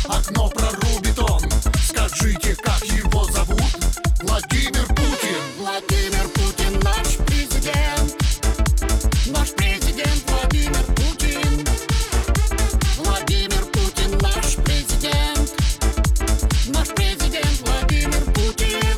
окно прорубит он. Скажите, как его зовут? Владимир Путин. Владимир Путин наш президент. Наш президент Владимир Путин. Владимир Путин наш президент. Наш президент Владимир Путин.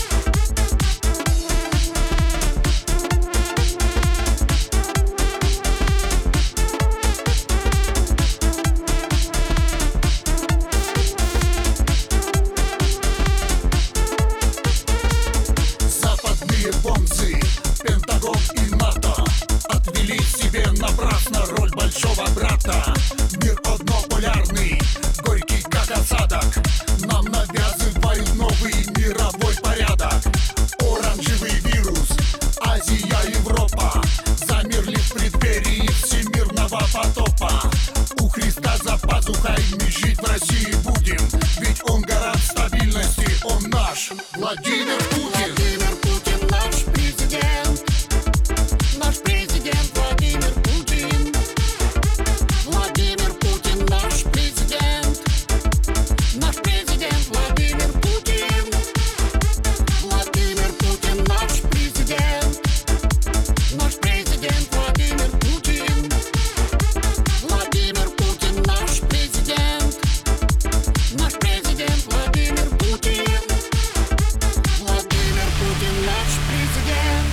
Западные бомжи, Пентагон и НАТО отвели себе напрасно роль большого брата. Мир однополярный, горький как осадок. Нам навязывают новый мировой порядок. Оранжевый вирус, Азия, Европа замерли в преддверии всемирного потопа. У Христа за пазухой мы жить в России будем, ведь он гарант стабильности, он наш Владимир Путин. Владимир Путин наш президент. Наш президент Владимир Путин. Владимир Путин наш президент. Наш президент Владимир Путин. Владимир Путин наш президент. Наш президент Владимир Путин. Владимир Путин наш президент. Наш президент Владимир Путин. Владимир Путин наш президент.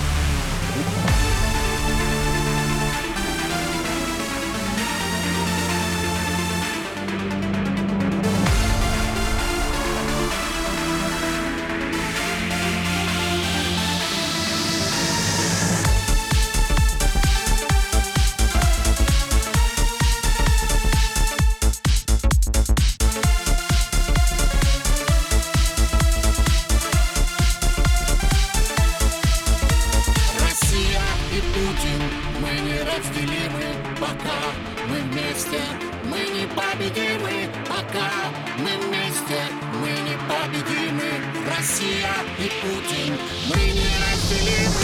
Россия и Путин, мы неразделимы, пока мы вместе, мы непобедимы, пока мы вместе, мы непобедимы. Россия и Путин, мы неразделимы.